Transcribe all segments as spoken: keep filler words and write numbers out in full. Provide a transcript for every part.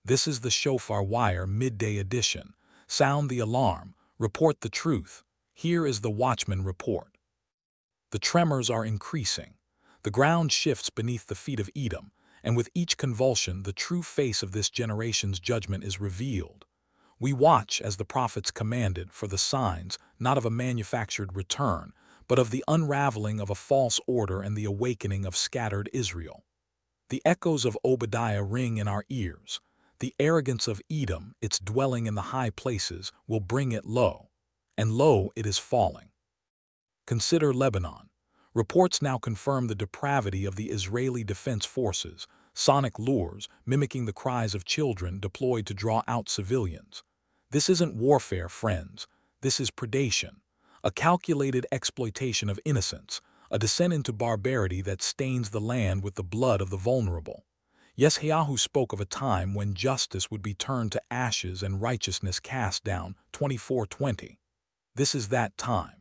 This is the Shofar Wire Midday Edition. Sound the alarm. Report the truth. Here is the Watchman Report. The tremors are increasing. The ground shifts beneath the feet of Edom, and with each convulsion the true face of this generation's judgment is revealed. We watch as the prophets commanded for the signs, not of a manufactured return, but of the unraveling of a false order and the awakening of scattered Israel. The echoes of Obadiah ring in our ears. The arrogance of Edom, its dwelling in the high places, will bring it low. And lo, it is falling. Consider Lebanon. Reports now confirm the depravity of the Israeli Defense Forces, sonic lures mimicking the cries of children deployed to draw out civilians. This isn't warfare, friends. This is predation, a calculated exploitation of innocence, a descent into barbarity that stains the land with the blood of the vulnerable. Yeshayahu spoke of a time when justice would be turned to ashes and righteousness cast down, twenty-four twenty. This is that time.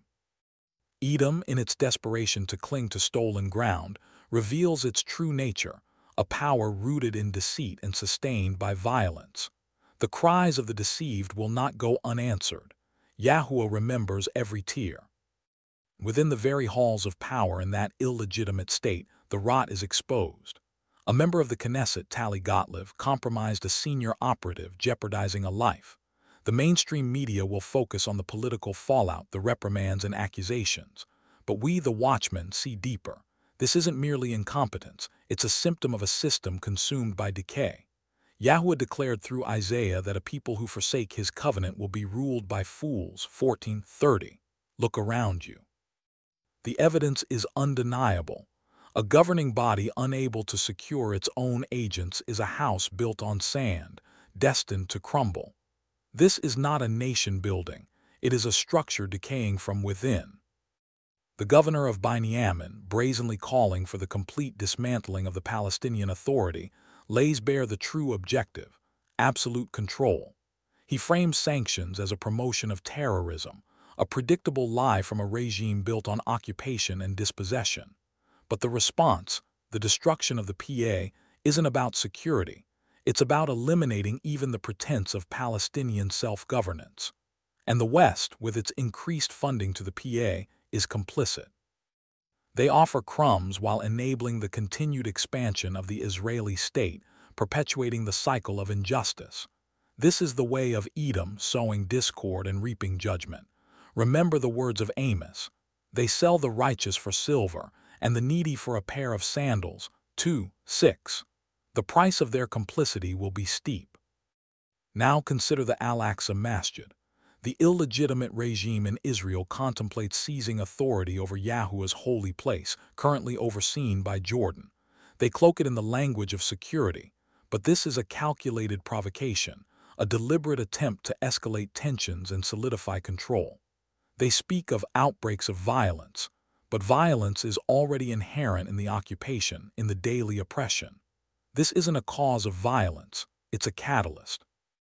Edom, in its desperation to cling to stolen ground, reveals its true nature, a power rooted in deceit and sustained by violence. The cries of the deceived will not go unanswered. Yahuwah remembers every tear. Within the very halls of power in that illegitimate state, the rot is exposed. A member of the Knesset, Tali Gottlieb, compromised a senior operative, jeopardizing a life. The mainstream media will focus on the political fallout, the reprimands and accusations. But we, the watchmen, see deeper. This isn't merely incompetence, it's a symptom of a system consumed by decay. Yahuwah declared through Isaiah that a people who forsake his covenant will be ruled by fools, fourteen thirty. Look around you. The evidence is undeniable. A governing body unable to secure its own agents is a house built on sand, destined to crumble. This is not a nation building. It is a structure decaying from within. The governor of Binyamin, brazenly calling for the complete dismantling of the Palestinian Authority, lays bare the true objective, absolute control. He frames sanctions as a promotion of terrorism, a predictable lie from a regime built on occupation and dispossession. But the response, the destruction of the P A, isn't about security. It's about eliminating even the pretense of Palestinian self-governance. And the West, with its increased funding to the P A, is complicit. They offer crumbs while enabling the continued expansion of the Israeli state, perpetuating the cycle of injustice. This is the way of Edom, sowing discord and reaping judgment. Remember the words of Amos. They sell the righteous for silver, and the needy for a pair of sandals, two six. The price of their complicity will be steep. Now consider the Al-Aqsa Masjid. The illegitimate regime in Israel contemplates seizing authority over Yahuwah's holy place, currently overseen by Jordan. They cloak it in the language of security, but this is a calculated provocation, a deliberate attempt to escalate tensions and solidify control. They speak of outbreaks of violence, but violence is already inherent in the occupation, in the daily oppression. This isn't a cause of violence, it's a catalyst.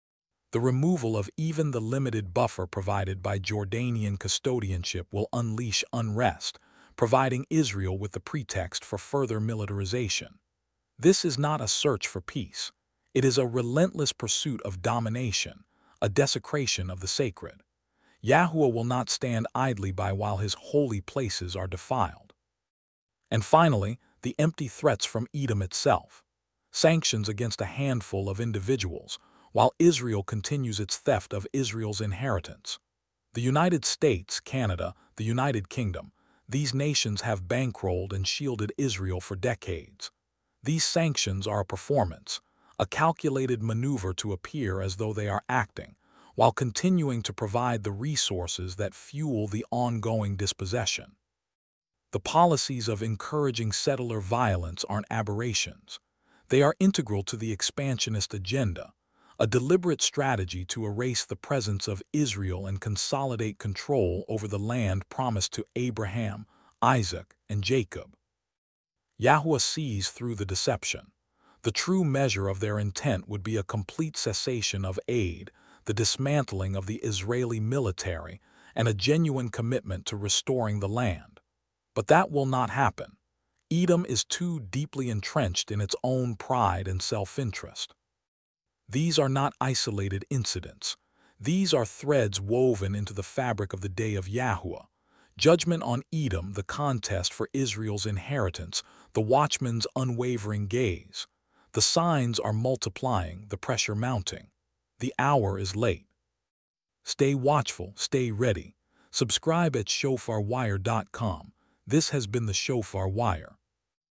The removal of even the limited buffer provided by Jordanian custodianship will unleash unrest, providing Israel with the pretext for further militarization. This is not a search for peace. It is a relentless pursuit of domination, a desecration of the sacred. Yahuwah will not stand idly by while his holy places are defiled. And finally, the empty threats from Edom itself. Sanctions against a handful of individuals, while Israel continues its theft of Israel's inheritance. The United States, Canada, the United Kingdom, these nations have bankrolled and shielded Israel for decades. These sanctions are a performance, a calculated maneuver to appear as though they are acting, while continuing to provide the resources that fuel the ongoing dispossession. The policies of encouraging settler violence aren't aberrations. They are integral to the expansionist agenda, a deliberate strategy to erase the presence of Israel and consolidate control over the land promised to Abraham, Isaac, and Jacob. Yahuwah sees through the deception. The true measure of their intent would be a complete cessation of aid, the dismantling of the Israeli military, and a genuine commitment to restoring the land. But that will not happen. Edom is too deeply entrenched in its own pride and self-interest. These are not isolated incidents. These are threads woven into the fabric of the day of Yahuwah. Judgment on Edom, the contest for Israel's inheritance, the watchman's unwavering gaze. The signs are multiplying, the pressure mounting. The hour is late. Stay watchful, stay ready. Subscribe at shofar wire dot com. This has been the Shofar Wire.